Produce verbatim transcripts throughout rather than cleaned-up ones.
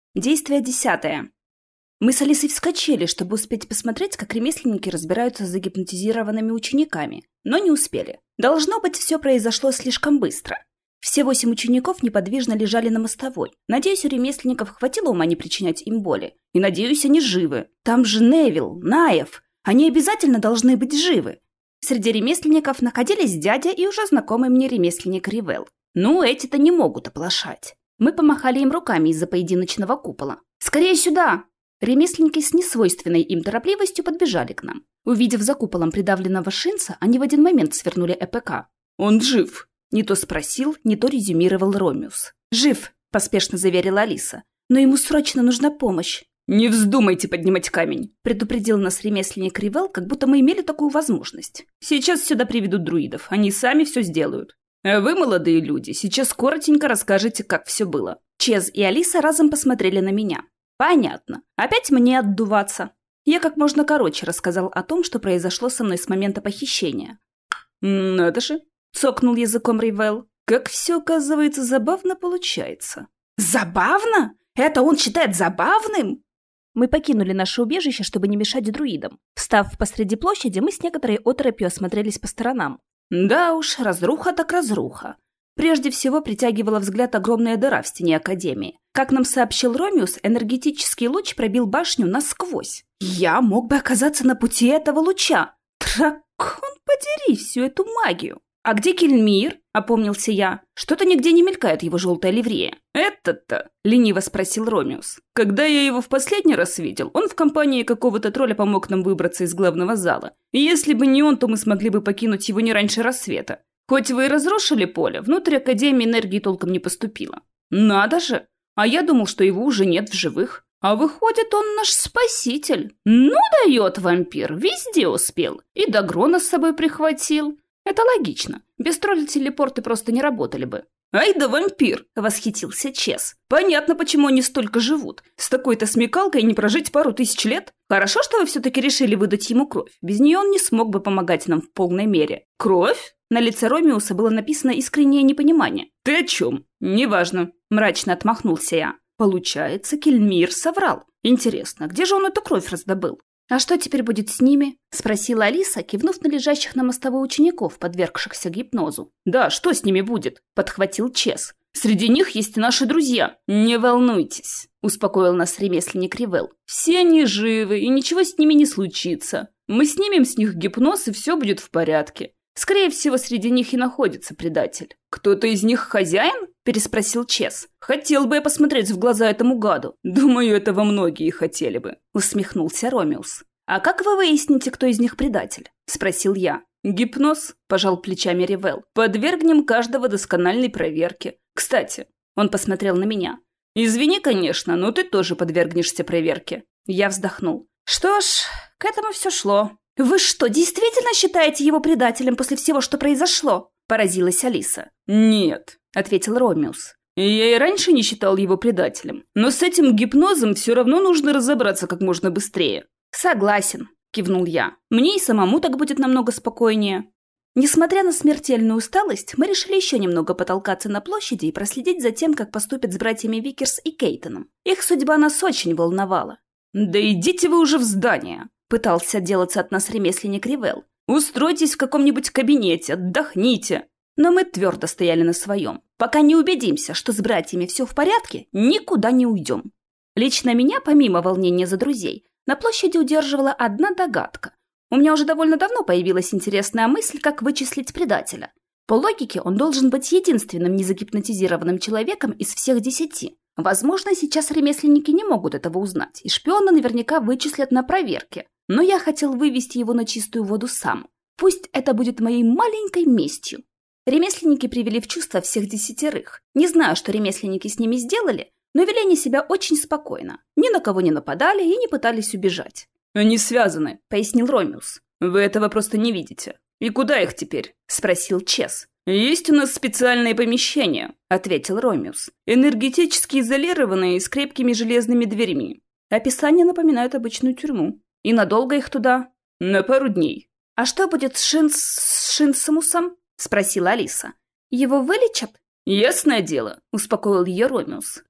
Действие десятое. Мы с Алисой вскочили, чтобы успеть посмотреть, как ремесленники разбираются с загипнотизированными учениками, но не успели. Должно быть, все произошло слишком быстро. Все восемь учеников неподвижно лежали на мостовой. Надеюсь, у ремесленников хватило ума не причинять им боли. И надеюсь, они живы. Там же Невил, Наев. Они обязательно должны быть живы. Среди ремесленников находились дядя и уже знакомый мне ремесленник Ривел. Ну, эти-то не могут оплошать. Мы помахали им руками из-за поединочного купола. «Скорее сюда!» Ремесленники с несвойственной им торопливостью подбежали к нам. Увидев за куполом придавленного Шинца, они в один момент свернули ЭПК. «Он жив!» — не то спросил, не то резюмировал Ромеус. «Жив!» — поспешно заверила Алиса. «Но ему срочно нужна помощь!» «Не вздумайте поднимать камень!» — предупредил нас ремесленник Ривел, как будто мы имели такую возможность. «Сейчас сюда приведут друидов, они сами все сделают. А вы, молодые люди, сейчас коротенько расскажете, как все было». Чез и Алиса разом посмотрели на меня. «Понятно. Опять мне отдуваться». Я как можно короче рассказал о том, что произошло со мной с момента похищения. «Надо же!» — цокнул языком Ривел. «Как все, оказывается, забавно получается». «Забавно? Это он считает забавным?» Мы покинули наше убежище, чтобы не мешать друидам. Встав посреди площади, мы с некоторой оторопью осмотрелись по сторонам. Да уж, разруха так разруха. Прежде всего притягивала взгляд огромная дыра в стене Академии. Как нам сообщил Ромеус, энергетический луч пробил башню насквозь. Я мог бы оказаться на пути этого луча. Дракон подери всю эту магию. «А где Кельмир?» — опомнился я. «Что-то нигде не мелькает его желтая ливрея». «Этот-то?» — лениво спросил Ромеус. «Когда я его в последний раз видел, он в компании какого-то тролля помог нам выбраться из главного зала. И если бы не он, то мы смогли бы покинуть его не раньше рассвета. Хоть вы и разрушили поле, внутрь Академии энергии толком не поступило». «Надо же! А я думал, что его уже нет в живых. А выходит, он наш спаситель. Ну, дает вампир, везде успел. И Дагрона с собой прихватил». Это логично. Без тролля телепорты просто не работали бы. «Ай да вампир!» — восхитился Чес. «Понятно, почему они столько живут. С такой-то смекалкой не прожить пару тысяч лет. Хорошо, что вы все-таки решили выдать ему кровь. Без нее он не смог бы помогать нам в полной мере». «Кровь?» На лице Ромеуса было написано искреннее непонимание. «Ты о чем?» «Неважно», — мрачно отмахнулся я. «Получается, Кельмир соврал. Интересно, где же он эту кровь раздобыл?» «А что теперь будет с ними?» — спросила Алиса, кивнув на лежащих на мостовой учеников, подвергшихся гипнозу. «Да, что с ними будет?» — подхватил Чес. «Среди них есть и наши друзья. Не волнуйтесь», — успокоил нас ремесленник Ривел. «Все они живы, и ничего с ними не случится. Мы снимем с них гипноз, и все будет в порядке. Скорее всего, среди них и находится предатель». «Кто-то из них хозяин?» — переспросил Чес. «Хотел бы я посмотреть в глаза этому гаду. Думаю, этого многие хотели бы», — усмехнулся Ромеус. «А как вы выясните, кто из них предатель?» — спросил я. «Гипноз», — пожал плечами Ривел. «Подвергнем каждого доскональной проверке. Кстати», — он посмотрел на меня. «Извини, конечно, но ты тоже подвергнешься проверке». Я вздохнул. «Что ж, к этому все шло». «Вы что, действительно считаете его предателем после всего, что произошло?» — поразилась Алиса. «Нет», — ответил Ромеус. «Я и раньше не считал его предателем. Но с этим гипнозом все равно нужно разобраться как можно быстрее». «Согласен», — кивнул я. «Мне и самому так будет намного спокойнее». Несмотря на смертельную усталость, мы решили еще немного потолкаться на площади и проследить за тем, как поступят с братьями Викерс и Кейтоном. Их судьба нас очень волновала. «Да идите вы уже в здание!» — пытался отделаться от нас ремесленник Ривел. «Устройтесь в каком-нибудь кабинете, отдохните». Но мы твердо стояли на своем. Пока не убедимся, что с братьями все в порядке, никуда не уйдем. Лично меня, помимо волнения за друзей, на площади удерживала одна догадка. У меня уже довольно давно появилась интересная мысль, как вычислить предателя. По логике, он должен быть единственным незагипнотизированным человеком из всех десяти. Возможно, сейчас ремесленники не могут этого узнать, и шпиона наверняка вычислят на проверке. Но я хотел вывести его на чистую воду сам. Пусть это будет моей маленькой местью. Ремесленники привели в чувство всех десятерых. Не знаю, что ремесленники с ними сделали, но вели они себя очень спокойно. Ни на кого не нападали и не пытались убежать. «Они связаны», — пояснил Ромеус. «Вы этого просто не видите». «И куда их теперь?» — спросил Чес. «Есть у нас специальные помещения», — ответил Ромеус. «Энергетически изолированные и с крепкими железными дверьми. Описание напоминает обычную тюрьму. И надолго их туда?» «На пару дней». «А что будет с Шинс... с Шинсамусом?» — спросила Алиса. «Его вылечат?» «Ясное дело», — успокоил ее Ромеус.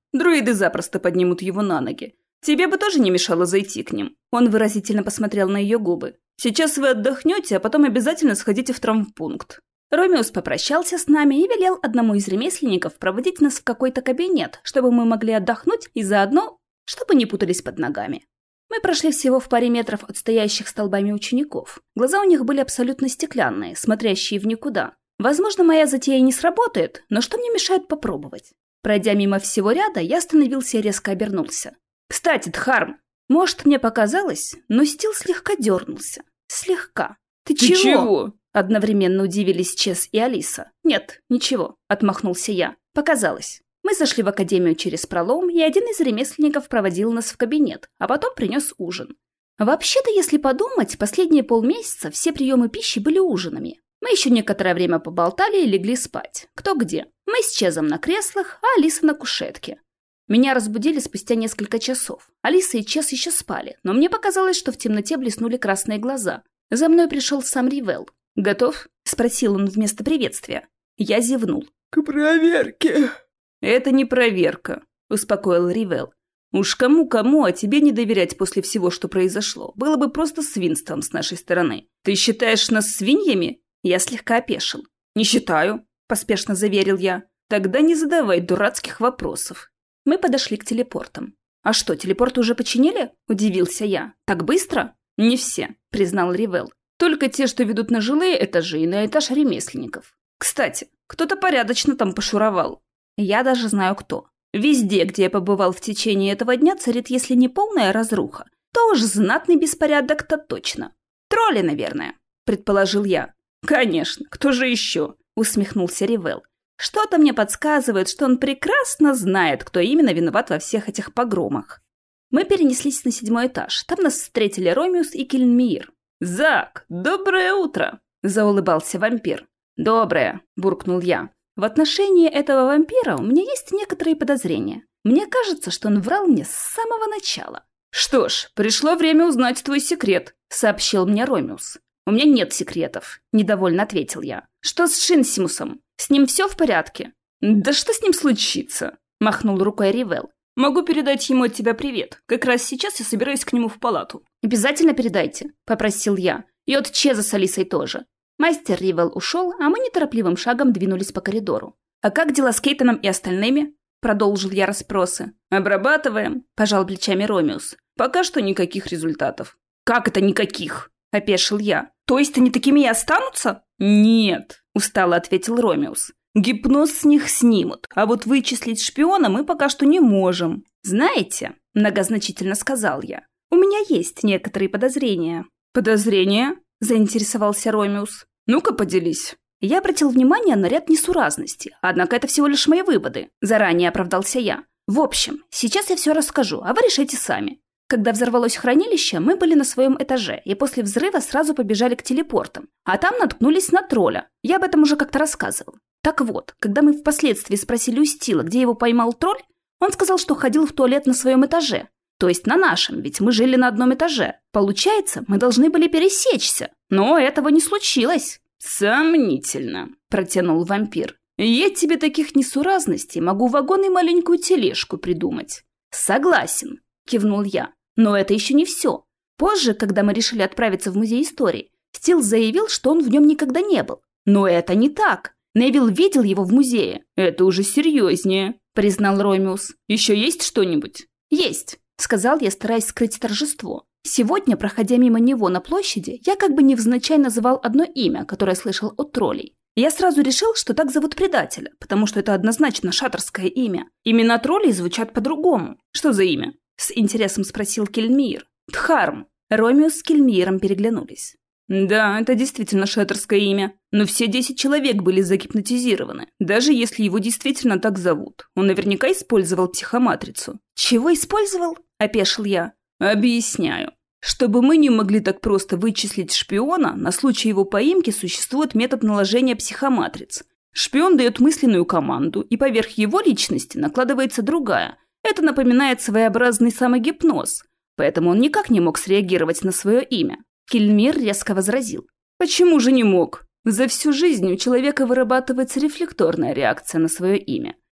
Друиды запросто поднимут его на ноги. Тебе бы тоже не мешало зайти к ним». Он выразительно посмотрел на ее губы. «Сейчас вы отдохнете, а потом обязательно сходите в травмпункт». Ромеус попрощался с нами и велел одному из ремесленников проводить нас в какой-то кабинет, чтобы мы могли отдохнуть и заодно, чтобы не путались под ногами. Мы прошли всего в паре метров от стоящих столбами учеников. Глаза у них были абсолютно стеклянные, смотрящие в никуда. Возможно, моя затея не сработает, но что мне мешает попробовать? Пройдя мимо всего ряда, я остановился и резко обернулся. «Кстати, Дхарм, может, мне показалось, но Стил слегка дернулся. Слегка. Ты, Ты чего?» чего? Одновременно удивились Чес и Алиса. «Нет, ничего», — отмахнулся я. «Показалось». Мы зашли в академию через пролом, и один из ремесленников проводил нас в кабинет, а потом принес ужин. Вообще-то, если подумать, последние полмесяца все приемы пищи были ужинами. Мы еще некоторое время поболтали и легли спать. Кто где. Мы с Чезом на креслах, а Алиса на кушетке. Меня разбудили спустя несколько часов. Алиса и Чез еще спали, но мне показалось, что в темноте блеснули красные глаза. За мной пришел сам Ривел. «Готов?» – спросил он вместо приветствия. Я зевнул. «К проверке». «Это не проверка», – успокоил Ривел. «Уж кому-кому, а тебе не доверять после всего, что произошло. Было бы просто свинством с нашей стороны. Ты считаешь нас свиньями?» Я слегка опешил. «Не считаю», – поспешно заверил я. «Тогда не задавай дурацких вопросов». Мы подошли к телепортам. «А что, телепорты уже починили?» – удивился я. «Так быстро?» «Не все», – признал Ривел. «Только те, что ведут на жилые этажи и на этаж ремесленников. Кстати, кто-то порядочно там пошуровал. Я даже знаю кто. Везде, где я побывал в течение этого дня, царит, если не полная разруха, то уж знатный беспорядок-то точно. Тролли, наверное», – предположил я. «Конечно, кто же еще?» – усмехнулся Ривел. «Что-то мне подсказывает, что он прекрасно знает, кто именно виноват во всех этих погромах». Мы перенеслись на седьмой этаж. Там нас встретили Ромеус и Кельмир. «Зак, доброе утро!» – заулыбался вампир. «Доброе!» – буркнул я. В отношении этого вампира у меня есть некоторые подозрения. Мне кажется, что он врал мне с самого начала. «Что ж, пришло время узнать твой секрет», – сообщил мне Ромеус. «У меня нет секретов», – недовольно ответил я. «Что с Шинсимусом? С ним все в порядке?» «Да что с ним случится?» – махнул рукой Ривел. «Могу передать ему от тебя привет. Как раз сейчас я собираюсь к нему в палату». «Обязательно передайте», – попросил я. «И от Чеза с Алисой тоже». Мастер Ривел ушел, а мы неторопливым шагом двинулись по коридору. «А как дела с Кейтоном и остальными?» – продолжил я расспросы. «Обрабатываем», – пожал плечами Ромеус. «Пока что никаких результатов». «Как это никаких?» – опешил я. «То есть они такими и останутся?» «Нет», – устало ответил Ромеус. «Гипноз с них снимут, а вот вычислить шпиона мы пока что не можем». «Знаете», – многозначительно сказал я, – «у меня есть некоторые подозрения». «Подозрения?» – заинтересовался Ромеус. «Ну-ка, поделись». Я обратил внимание на ряд несуразностей, однако это всего лишь мои выводы. Заранее оправдался я. В общем, сейчас я все расскажу, а вы решайте сами. Когда взорвалось хранилище, мы были на своем этаже, и после взрыва сразу побежали к телепортам. А там наткнулись на тролля. Я об этом уже как-то рассказывал. Так вот, когда мы впоследствии спросили у Стила, где его поймал тролль, он сказал, что ходил в туалет на своем этаже. То есть на нашем, ведь мы жили на одном этаже. Получается, мы должны были пересечься. Но этого не случилось. «Сомнительно», – протянул вампир. «Я тебе таких несуразностей могу вагон и маленькую тележку придумать». «Согласен», – кивнул я. «Но это еще не все. Позже, когда мы решили отправиться в музей истории, Стил заявил, что он в нем никогда не был. Но это не так. Невилл видел его в музее». «Это уже серьезнее», – признал Ромеус. «Еще есть что-нибудь?» «Есть», – сказал я, стараясь скрыть торжество. Сегодня, проходя мимо него на площади, я как бы невзначай называл одно имя, которое слышал от троллей. Я сразу решил, что так зовут предателя, потому что это однозначно шаторское имя. Имена троллей звучат по-другому. «Что за имя?» – с интересом спросил Кельмир. «Дхарм». Ромеус с Кельмиром переглянулись. «Да, это действительно шаторское имя. Но все десять человек были загипнотизированы. Даже если его действительно так зовут. Он наверняка использовал психоматрицу». «Чего использовал?» – опешил я. «Объясняю. Чтобы мы не могли так просто вычислить шпиона, на случай его поимки существует метод наложения психоматриц. Шпион дает мысленную команду, и поверх его личности накладывается другая. Это напоминает своеобразный самогипноз. Поэтому он никак не мог среагировать на свое имя». Кельмир резко возразил. «Почему же не мог? За всю жизнь у человека вырабатывается рефлекторная реакция на свое имя.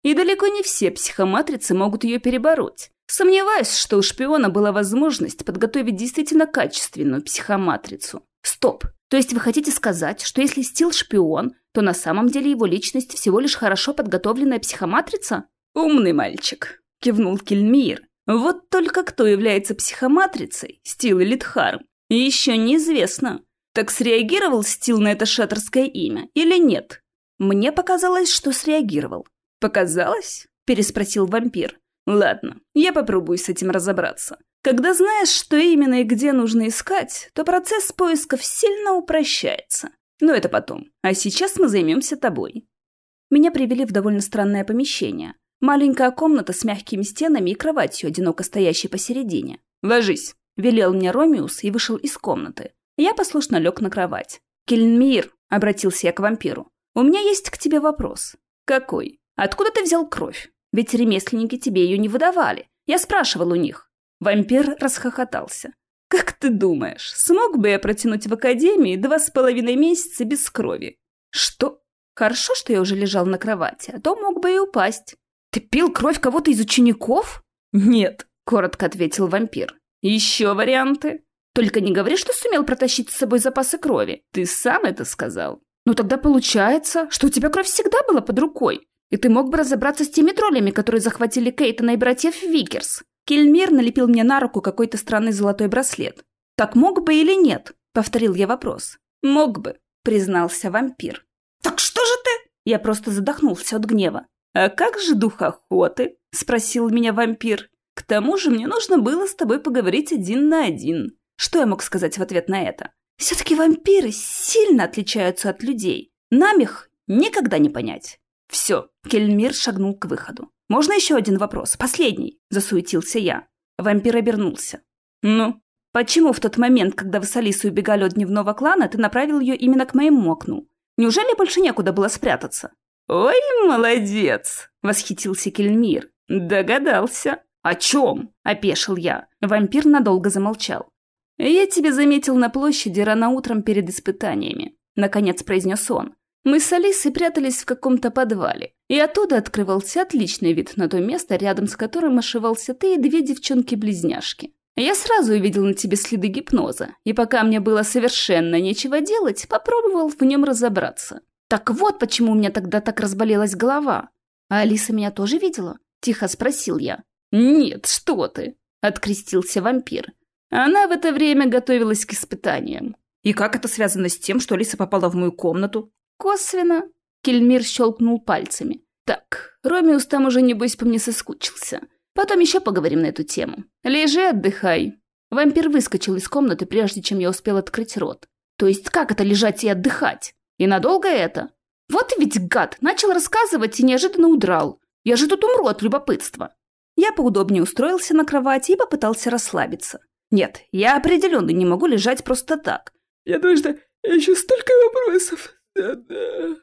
И далеко не все психоматрицы могут ее перебороть. Сомневаюсь, что у шпиона была возможность подготовить действительно качественную психоматрицу. Стоп! То есть вы хотите сказать, что если Стил шпион, то на самом деле его личность всего лишь хорошо подготовленная психоматрица? Умный мальчик, кивнул Кельмир. Вот только кто является психоматрицей, Стил или Дхарм, еще неизвестно. Так среагировал Стил на это шаттерское имя или нет? Мне показалось, что среагировал. Показалось? Переспросил вампир. Ладно, я попробую с этим разобраться. Когда знаешь, что именно и где нужно искать, то процесс поисков сильно упрощается. Но это потом. А сейчас мы займемся тобой. Меня привели в довольно странное помещение. Маленькая комната с мягкими стенами и кроватью, одиноко стоящей посередине. «Ложись», — велел мне Ромеус и вышел из комнаты. Я послушно лег на кровать. «Кельмир», — обратился я к вампиру, — «у меня есть к тебе вопрос». «Какой? Откуда ты взял кровь? Ведь ремесленники тебе ее не выдавали. Я спрашивал у них». Вампир расхохотался. «Как ты думаешь, смог бы я протянуть в академии два с половиной месяца без крови?» «Что? Хорошо, что я уже лежал на кровати, а то мог бы и упасть». «Ты пил кровь кого-то из учеников?» «Нет», — коротко ответил вампир. «Еще варианты? Только не говори, что сумел протащить с собой запасы крови. Ты сам это сказал». «Ну тогда получается, что у тебя кровь всегда была под рукой, и ты мог бы разобраться с теми троллями, которые захватили Кейтона и братьев Викерс». Кельмир налепил мне на руку какой-то странный золотой браслет. «Так мог бы или нет?» — повторил я вопрос. «Мог бы», — признался вампир. «Так что же ты?» Я просто задохнулся от гнева. «А как же дух охоты?» — спросил меня вампир. «К тому же мне нужно было с тобой поговорить один на один». Что я мог сказать в ответ на это? Все-таки вампиры сильно отличаются от людей. Нам их никогда не понять. Все, Кельмир шагнул к выходу. «Можно еще один вопрос? Последний?» – засуетился я. Вампир обернулся. «Ну, почему в тот момент, когда вы с Алисой убегали от дневного клана, ты направил ее именно к моему окну? Неужели больше некуда было спрятаться?» «Ой, молодец!» – восхитился Кельмир. «Догадался». «О чем?» – опешил я. Вампир надолго замолчал. «Я тебя заметил на площади рано утром перед испытаниями», – наконец произнес он. «Мы с Алисой прятались в каком-то подвале, и оттуда открывался отличный вид на то место, рядом с которым ошивался ты и две девчонки-близняшки. Я сразу увидел на тебе следы гипноза, и пока мне было совершенно нечего делать, попробовал в нем разобраться. Так вот почему у меня тогда так разболелась голова. А Алиса меня тоже видела?» – тихо спросил я. «Нет, что ты!» – открестился вампир. «Она в это время готовилась к испытаниям». «И как это связано с тем, что Алиса попала в мою комнату?» «Косвенно», — Кельмир щелкнул пальцами. «Так, Ромеус там уже, небось, по мне соскучился. Потом еще поговорим на эту тему. Лежи, отдыхай». Вампир выскочил из комнаты, прежде чем я успел открыть рот. «То есть как это лежать и отдыхать? И надолго это? Вот ведь гад, начал рассказывать и неожиданно удрал. Я же тут умру от любопытства». Я поудобнее устроился на кровати и попытался расслабиться. Нет, я определенно не могу лежать просто так. «Я должна... еще столько вопросов. Да-да».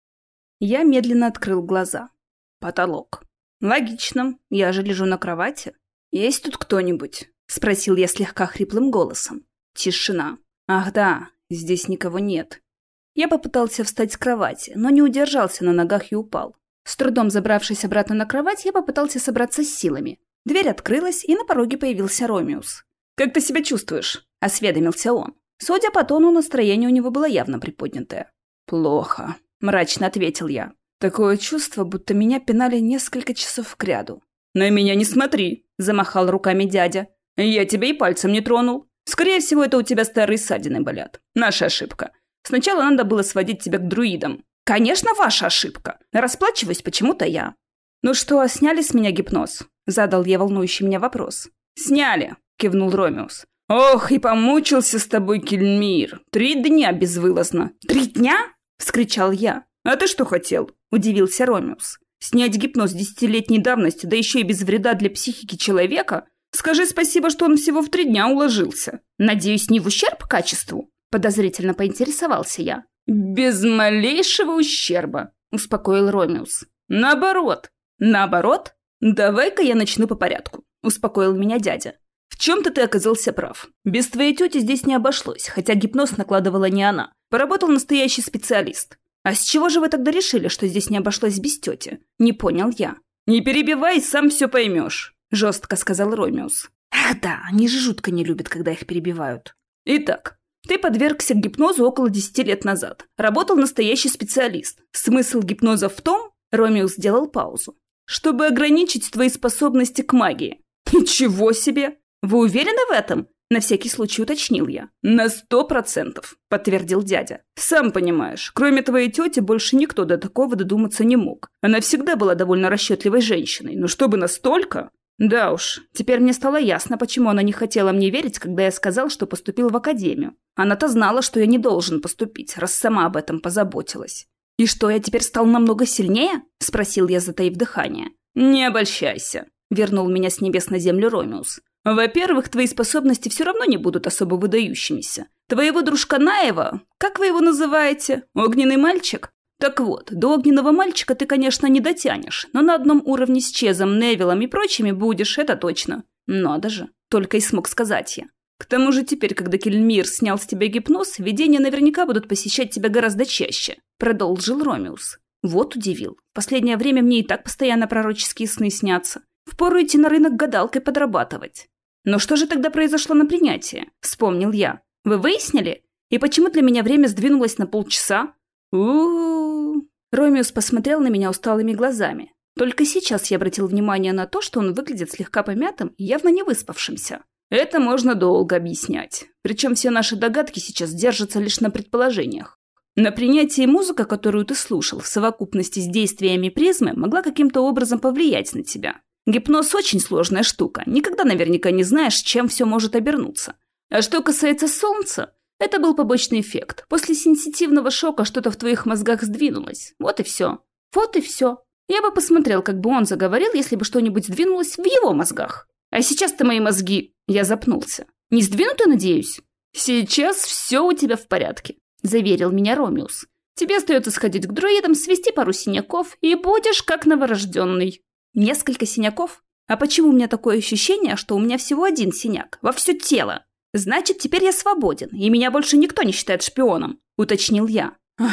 Я медленно открыл глаза. Потолок. «Логично, я же лежу на кровати. Есть тут кто-нибудь?» — спросил я слегка хриплым голосом. Тишина. «Ах да, здесь никого нет». Я попытался встать с кровати, но не удержался на ногах и упал. С трудом забравшись обратно на кровать, я попытался собраться с силами. Дверь открылась, и на пороге появился Ромеус. «Как ты себя чувствуешь?» — осведомился он. Судя по тону, настроение у него было явно приподнятое. «Плохо», — мрачно ответил я. «Такое чувство, будто меня пинали несколько часов кряду». «На меня не смотри», — замахал руками дядя. «Я тебя и пальцем не тронул. Скорее всего, это у тебя старые ссадины болят. Наша ошибка. Сначала надо было сводить тебя к друидам». «Конечно, ваша ошибка. Расплачиваюсь почему-то я». «Ну что, сняли с меня гипноз?» — задал я волнующий меня вопрос. «Сняли», — кивнул Ромеус. «Ох, и помучился с тобой, Кельмир. Три дня безвылазно». «Три дня?» — вскричал я. «А ты что хотел?» — удивился Ромеус. «Снять гипноз десятилетней давности, да еще и без вреда для психики человека? Скажи спасибо, что он всего в три дня уложился. Надеюсь, не в ущерб качеству?» — подозрительно поинтересовался я. «Без малейшего ущерба», — успокоил Ромеус. «Наоборот». «Наоборот? Давай-ка я начну по порядку», — успокоил меня дядя. «В чем-то ты оказался прав. Без твоей тети здесь не обошлось, хотя гипноз накладывала не она. Поработал настоящий специалист. «А с чего же вы тогда решили, что здесь не обошлось без тети?» Не понял я. «Не перебивай, сам все поймешь», – жестко сказал Ромеус. «Ах да, они же жутко не любят, когда их перебивают». «Итак, ты подвергся гипнозу около десяти лет назад. Работал настоящий специалист. Смысл гипноза в том...» – Ромеус сделал паузу. «Чтобы ограничить твои способности к магии». «Ничего себе! Вы уверены в этом?» На всякий случай уточнил я. «На сто процентов», — подтвердил дядя. «Сам понимаешь, кроме твоей тети больше никто до такого додуматься не мог. Она всегда была довольно расчетливой женщиной, но чтобы настолько...» Да уж, теперь мне стало ясно, почему она не хотела мне верить, когда я сказал, что поступил в академию. Она-то знала, что я не должен поступить, раз сама об этом позаботилась. «И что, я теперь стал намного сильнее?» — спросил я, затаив дыхание. «Не обольщайся», — вернул меня с небес на землю Ромеус. «Во-первых, твои способности все равно не будут особо выдающимися. Твоего дружка Наева, как вы его называете? Огненный мальчик? Так вот, до огненного мальчика ты, конечно, не дотянешь, но на одном уровне с Чезом, Невиллом и прочими будешь, это точно». «Надо же», — только и смог сказать я. «К тому же теперь, когда Кельмир снял с тебя гипноз, видения наверняка будут посещать тебя гораздо чаще», — продолжил Ромеус. Вот удивил. В последнее время мне и так постоянно пророческие сны снятся. Впору идти на рынок гадалкой подрабатывать. «Но что же тогда произошло на принятии?» – вспомнил я. «Вы выяснили? И почему для меня время сдвинулось на полчаса?» у Ромеус посмотрел на меня усталыми глазами. Только сейчас я обратил внимание на то, что он выглядит слегка помятым и явно не выспавшимся. «Это можно долго объяснять. Причем все наши догадки сейчас держатся лишь на предположениях. На принятии музыка, которую ты слушал, в совокупности с действиями призмы, могла каким-то образом повлиять на тебя. Гипноз очень сложная штука, никогда наверняка не знаешь, чем все может обернуться. А что касается солнца, это был побочный эффект. После сенситивного шока что-то в твоих мозгах сдвинулось. Вот и все. Вот и все. Я бы посмотрел, как бы он заговорил, если бы что-нибудь сдвинулось в его мозгах. А сейчас-то мои мозги... Я запнулся. Не сдвинуты, надеюсь? Сейчас все у тебя в порядке, заверил меня Ромеус. Тебе остается сходить к друидам, свести пару синяков, и будешь как новорожденный. Несколько синяков? А почему у меня такое ощущение, что у меня всего один синяк во все тело? Значит, теперь я свободен, и меня больше никто не считает шпионом, уточнил я.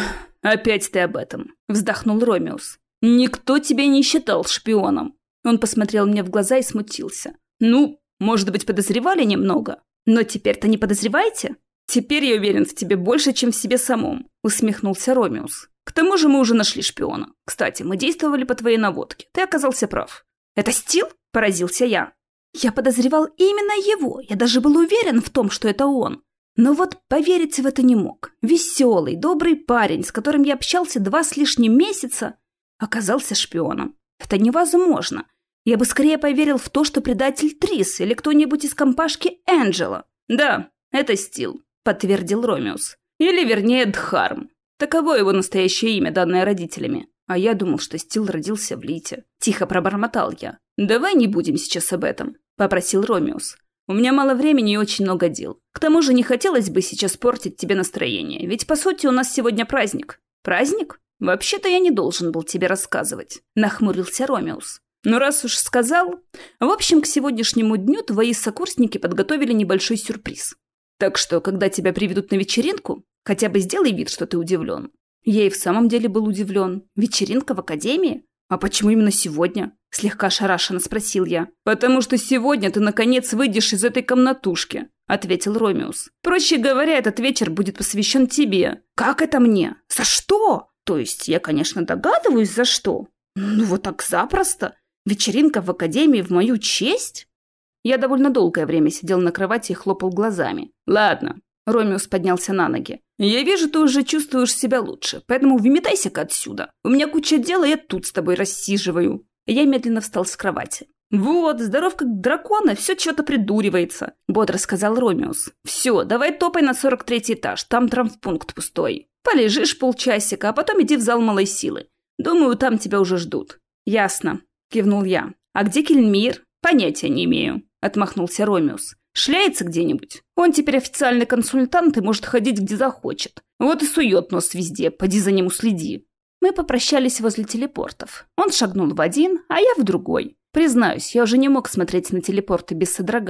Опять ты об этом, вздохнул Ромеус. Никто тебя не считал шпионом. Он посмотрел мне в глаза и смутился. Ну, может быть, подозревали немного, но теперь-то не подозреваете? Теперь я уверен в тебе больше, чем в себе самом, усмехнулся Ромеус. К тому же мы уже нашли шпиона. Кстати, мы действовали по твоей наводке. Ты оказался прав. Это Стил? Поразился я. Я подозревал именно его. Я даже был уверен в том, что это он. Но вот поверить в это не мог. Веселый, добрый парень, с которым я общался два с лишним месяца, оказался шпионом. Это невозможно. Я бы скорее поверил в то, что предатель Трис или кто-нибудь из компашки Энджела. Да, это Стил, подтвердил Ромеус. Или, вернее, Дхарм. Таково его настоящее имя, данное родителями. А я думал, что Стил родился в Лите. Тихо пробормотал я. «Давай не будем сейчас об этом», — попросил Ромеус. «У меня мало времени и очень много дел. К тому же не хотелось бы сейчас портить тебе настроение, ведь, по сути, у нас сегодня праздник». «Праздник? Вообще-то я не должен был тебе рассказывать», — нахмурился Ромеус. «Ну, раз уж сказал... В общем, к сегодняшнему дню твои сокурсники подготовили небольшой сюрприз. Так что, когда тебя приведут на вечеринку, хотя бы сделай вид, что ты удивлен». Я и в самом деле был удивлен. Вечеринка в академии? А почему именно сегодня? Слегка ошарашенно спросил я. «Потому что сегодня ты, наконец, выйдешь из этой комнатушки», — ответил Ромеус. «Проще говоря, этот вечер будет посвящен тебе». «Как это мне? За что?» «То есть я, конечно, догадываюсь, за что. Ну вот так запросто. Вечеринка в академии в мою честь?» Я довольно долгое время сидел на кровати и хлопал глазами. «Ладно». Ромеус поднялся на ноги. «Я вижу, ты уже чувствуешь себя лучше, поэтому выметайся-ка отсюда. У меня куча дел, и я тут с тобой рассиживаю». Я медленно встал с кровати. «Вот, здоров как дракона, все чего-то придуривается», — бодро сказал Ромеус. «Все, давай топай на сорок третий этаж, там травмпункт пустой. Полежишь полчасика, а потом иди в зал малой силы. Думаю, там тебя уже ждут». «Ясно», — кивнул я. «А где Кельмир?» «Понятия не имею», — отмахнулся Ромеус. «Шляется где-нибудь? Он теперь официальный консультант и может ходить где захочет. Вот и сует нос везде, поди за ним уследи». Мы попрощались возле телепортов. Он шагнул в один, а я в другой. Признаюсь, я уже не мог смотреть на телепорты без содрогания.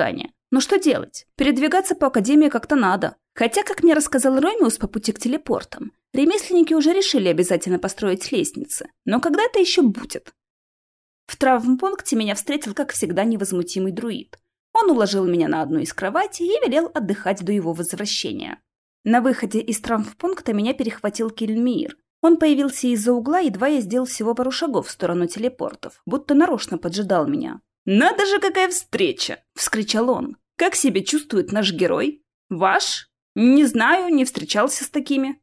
Но что делать? Передвигаться по академии как-то надо. Хотя, как мне рассказал Ромеус по пути к телепортам, ремесленники уже решили обязательно построить лестницы. Но когда это еще будет? В травмпункте меня встретил, как всегда, невозмутимый друид. Он уложил меня на одну из кроватей и велел отдыхать до его возвращения. На выходе из травмпункта меня перехватил Кельмир. Он появился из-за угла, едва я сделал всего пару шагов в сторону телепортов, будто нарочно поджидал меня. «Надо же, какая встреча!» – вскричал он. «Как себя чувствует наш герой? Ваш? Не знаю, не встречался с такими».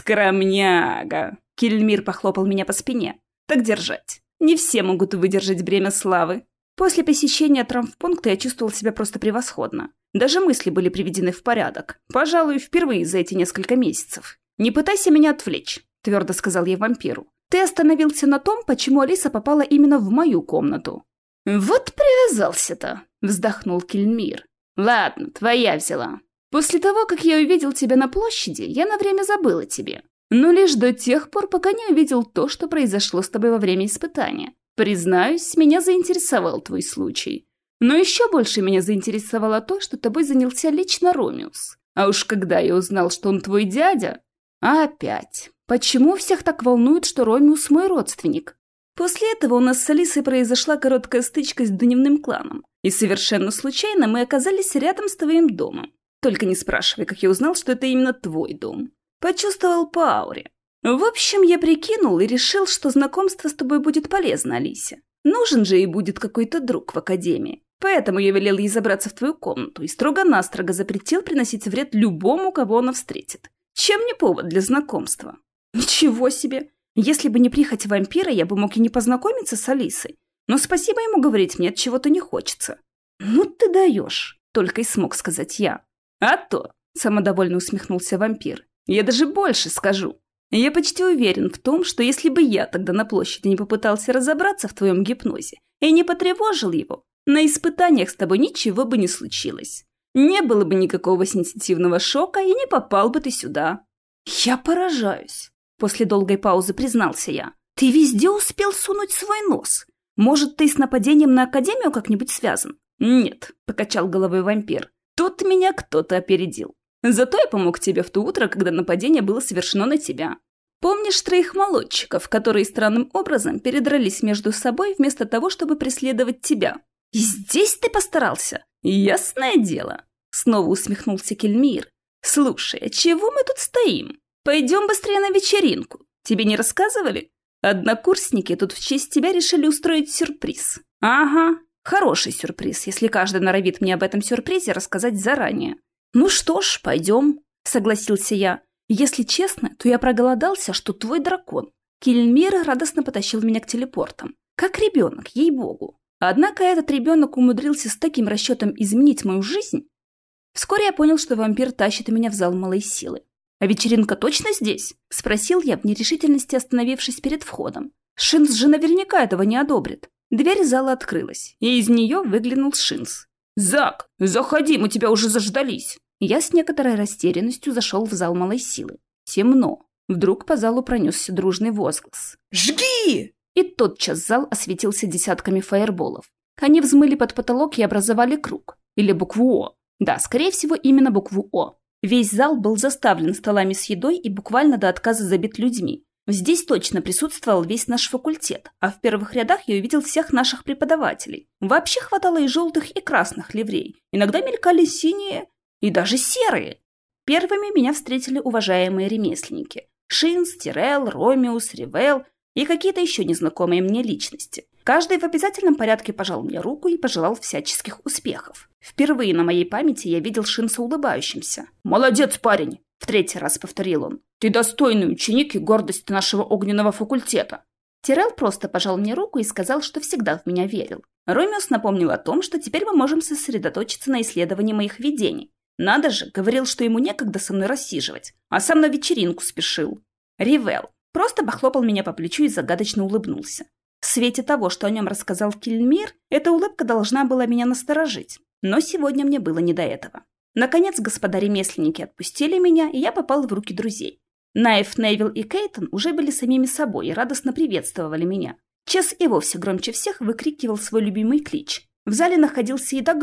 «Скромняга!» – Кельмир похлопал меня по спине. «Так держать. Не все могут выдержать бремя славы». После посещения травмпункта я чувствовал себя просто превосходно. Даже мысли были приведены в порядок. Пожалуй, впервые за эти несколько месяцев. «Не пытайся меня отвлечь», – твердо сказал я вампиру. «Ты остановился на том, почему Алиса попала именно в мою комнату». «Вот привязался-то», – вздохнул Кельмир. «Ладно, твоя взяла. После того, как я увидел тебя на площади, я на время забыл о тебе. Но лишь до тех пор, пока не увидел то, что произошло с тобой во время испытания. Признаюсь, меня заинтересовал твой случай. Но еще больше меня заинтересовало то, что тобой занялся лично Ромеус. А уж когда я узнал, что он твой дядя... А опять, почему всех так волнует, что Ромеус мой родственник? После этого у нас с Алисой произошла короткая стычка с дневным кланом. И совершенно случайно мы оказались рядом с твоим домом. Только не спрашивай, как я узнал, что это именно твой дом. Почувствовал по ауре. В общем, я прикинул и решил, что знакомство с тобой будет полезно Алисе. Нужен же и будет какой-то друг в академии. Поэтому я велел ей забраться в твою комнату и строго-настрого запретил приносить вред любому, кого она встретит. Чем не повод для знакомства? Ничего себе! Если бы не прихоть вампира, я бы мог и не познакомиться с Алисой. Но спасибо ему говорить мне от чего-то не хочется. Ну ты даешь, только и смог сказать я. А то, самодовольно усмехнулся вампир, я даже больше скажу. Я почти уверен в том, что если бы я тогда на площади не попытался разобраться в твоем гипнозе и не потревожил его, на испытаниях с тобой ничего бы не случилось. Не было бы никакого сенситивного шока, и не попал бы ты сюда. Я поражаюсь. После долгой паузы признался я. Ты везде успел сунуть свой нос. Может, ты с нападением на Академию как-нибудь связан? Нет, покачал головой вампир. Тут меня кто-то опередил. Зато я помог тебе в то утро, когда нападение было совершено на тебя. Помнишь троих молодчиков, которые странным образом передрались между собой вместо того, чтобы преследовать тебя? И здесь ты постарался? Ясное дело. Снова усмехнулся Кельмир. Слушай, а чего мы тут стоим? Пойдем быстрее на вечеринку. Тебе не рассказывали? Однокурсники тут в честь тебя решили устроить сюрприз. Ага, хороший сюрприз, если каждый норовит мне об этом сюрпризе рассказать заранее. Ну что ж, пойдем, согласился я. Если честно, то я проголодался, что твой дракон. Кельмир радостно потащил меня к телепортам. Как ребенок, ей-богу. Однако этот ребенок умудрился с таким расчетом изменить мою жизнь. Вскоре я понял, что вампир тащит меня в зал малой силы. «А вечеринка точно здесь?» – спросил я в нерешительности, остановившись перед входом. Шинс же наверняка этого не одобрит. Дверь зала открылась, и из нее выглянул Шинс. «Зак, заходи, мы тебя уже заждались!» Я с некоторой растерянностью зашел в зал малой силы. Темно. Вдруг по залу пронесся дружный возглас. «Жги!» И тотчас зал осветился десятками фаерболов. Они взмыли под потолок и образовали круг. Или букву «О». Да, скорее всего, именно букву «О». Весь зал был заставлен столами с едой и буквально до отказа забит людьми. Здесь точно присутствовал весь наш факультет, а в первых рядах я увидел всех наших преподавателей. Вообще хватало и желтых, и красных ливрей. Иногда мелькали синие и даже серые. Первыми меня встретили уважаемые ремесленники. Шинс, Тирел, Ромеус, Ривел и какие-то еще незнакомые мне личности. Каждый в обязательном порядке пожал мне руку и пожелал всяческих успехов. Впервые на моей памяти я видел Шинса улыбающимся. «Молодец, парень!» – в третий раз повторил он. «Ты достойный ученик и гордость нашего огненного факультета!» Тирел просто пожал мне руку и сказал, что всегда в меня верил. Ромеус напомнил о том, что теперь мы можем сосредоточиться на исследовании моих видений. Надо же, говорил, что ему некогда со мной рассиживать, а сам на вечеринку спешил. Ривел просто похлопал меня по плечу и загадочно улыбнулся. В свете того, что о нем рассказал Кельмир, эта улыбка должна была меня насторожить. Но сегодня мне было не до этого. Наконец, господа ремесленники отпустили меня, и я попал в руки друзей. Найф, Невил и Кейтон уже были самими собой и радостно приветствовали меня. Чес и вовсе громче всех выкрикивал свой любимый клич. В зале находился и Дагрон,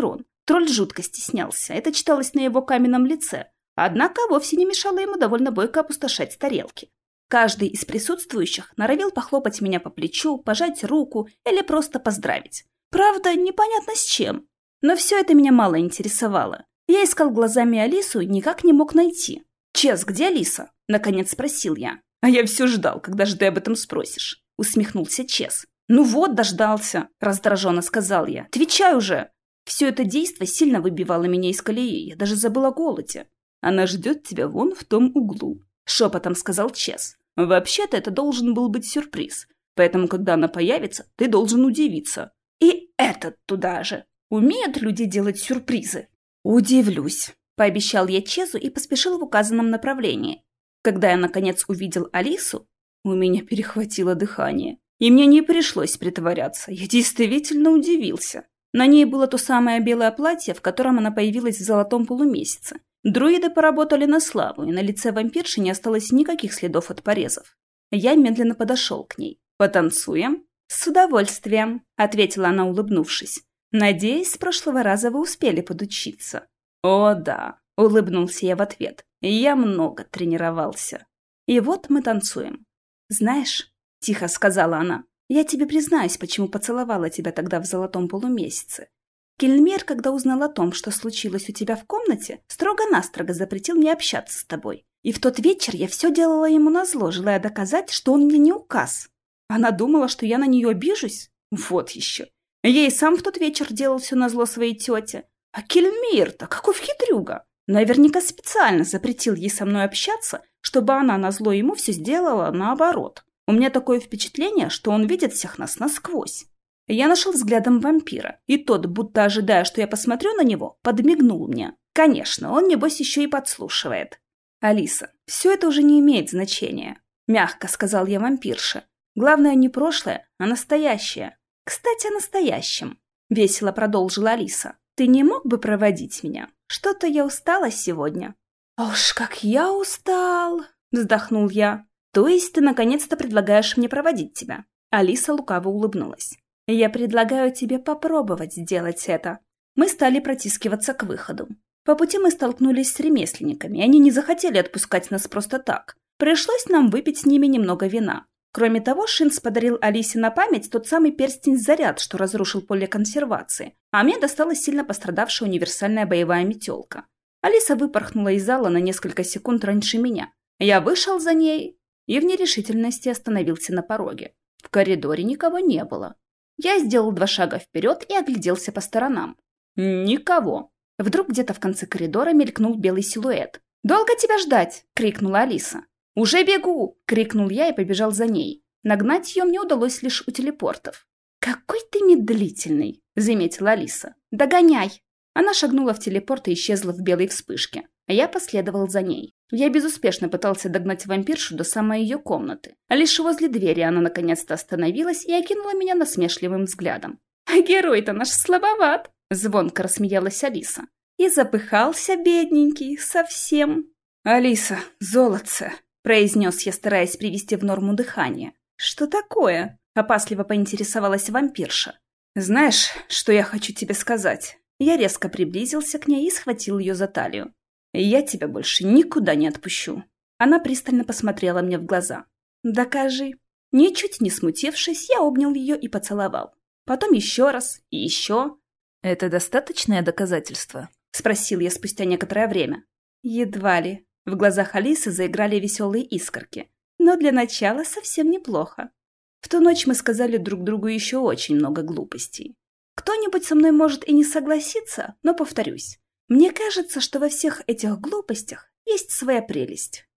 Тролль жутко стеснялся, это читалось на его каменном лице, однако вовсе не мешало ему довольно бойко опустошать тарелки. Каждый из присутствующих норовил похлопать меня по плечу, пожать руку или просто поздравить. Правда, непонятно с чем. Но все это меня мало интересовало. Я искал глазами Алису и никак не мог найти. «Чес, где Алиса?» – наконец спросил я. «А я все ждал, когда же ты об этом спросишь», – усмехнулся Чес. «Ну вот, дождался», – раздраженно сказал я. «Отвечай уже!» Все это действо сильно выбивало меня из колеи, я даже забыла о голоде. «Она ждет тебя вон в том углу», – шепотом сказал Чес. «Вообще-то это должен был быть сюрприз, поэтому, когда она появится, ты должен удивиться. И этот туда же. Умеют люди делать сюрпризы?» «Удивлюсь», – пообещал я Чезу и поспешил в указанном направлении. Когда я, наконец, увидел Алису, у меня перехватило дыхание. И мне не пришлось притворяться, я действительно удивился. На ней было то самое белое платье, в котором она появилась в золотом полумесяце. Друиды поработали на славу, и на лице вампирши не осталось никаких следов от порезов. Я медленно подошел к ней. «Потанцуем?» «С удовольствием», — ответила она, улыбнувшись. «Надеюсь, с прошлого раза вы успели подучиться». «О, да», — улыбнулся я в ответ. «Я много тренировался». «И вот мы танцуем». «Знаешь», — тихо сказала она, — «я тебе признаюсь, почему поцеловала тебя тогда в золотом полумесяце. Кельмир, когда узнал о том, что случилось у тебя в комнате, строго-настрого запретил мне общаться с тобой. И в тот вечер я все делала ему назло, желая доказать, что он мне не указ. Она думала, что я на нее обижусь? Вот еще. Я и сам в тот вечер делал все назло своей тете. А Кельмир-то каков хитрюга! Наверняка специально запретил ей со мной общаться, чтобы она назло ему все сделала наоборот. У меня такое впечатление, что он видит всех нас насквозь». Я нашел взглядом вампира, и тот, будто ожидая, что я посмотрю на него, подмигнул мне. Конечно, он, небось, еще и подслушивает. «Алиса, все это уже не имеет значения», — мягко сказал я вампирше. «Главное не прошлое, а настоящее. Кстати, о настоящем», — весело продолжила Алиса. «Ты не мог бы проводить меня? Что-то я устала сегодня». «А уж как я устал!» — вздохнул я. «То есть ты наконец-то предлагаешь мне проводить тебя?» Алиса лукаво улыбнулась. «Я предлагаю тебе попробовать сделать это». Мы стали протискиваться к выходу. По пути мы столкнулись с ремесленниками, и они не захотели отпускать нас просто так. Пришлось нам выпить с ними немного вина. Кроме того, Шинц подарил Алисе на память тот самый перстень-заряд, что разрушил поле консервации, а мне досталась сильно пострадавшая универсальная боевая метелка. Алиса выпорхнула из зала на несколько секунд раньше меня. Я вышел за ней и в нерешительности остановился на пороге. В коридоре никого не было. Я сделал два шага вперед и огляделся по сторонам. Никого. Вдруг где-то в конце коридора мелькнул белый силуэт. «Долго тебя ждать?» — крикнула Алиса. «Уже бегу!» — крикнул я и побежал за ней. Нагнать ее мне удалось лишь у телепортов. «Какой ты медлительный!» — заметила Алиса. «Догоняй!» Она шагнула в телепорт и исчезла в белой вспышке, а я последовал за ней. Я безуспешно пытался догнать вампиршу до самой ее комнаты. А лишь возле двери она наконец-то остановилась и окинула меня насмешливым взглядом. «А герой-то наш слабоват!» — звонко рассмеялась Алиса. И запыхался, бедненький, совсем. «Алиса, золотце!» — произнес я, стараясь привести в норму дыхание. «Что такое?» — опасливо поинтересовалась вампирша. «Знаешь, что я хочу тебе сказать?» Я резко приблизился к ней и схватил ее за талию. «Я тебя больше никуда не отпущу». Она пристально посмотрела мне в глаза. «Докажи». Ничуть не смутившись, я обнял ее и поцеловал. Потом еще раз и еще. «Это достаточное доказательство?» — спросил я спустя некоторое время. «Едва ли». В глазах Алисы заиграли веселые искорки. «Но для начала совсем неплохо». В ту ночь мы сказали друг другу еще очень много глупостей. Кто-нибудь со мной может и не согласиться, но повторюсь. Мне кажется, что во всех этих глупостях есть своя прелесть.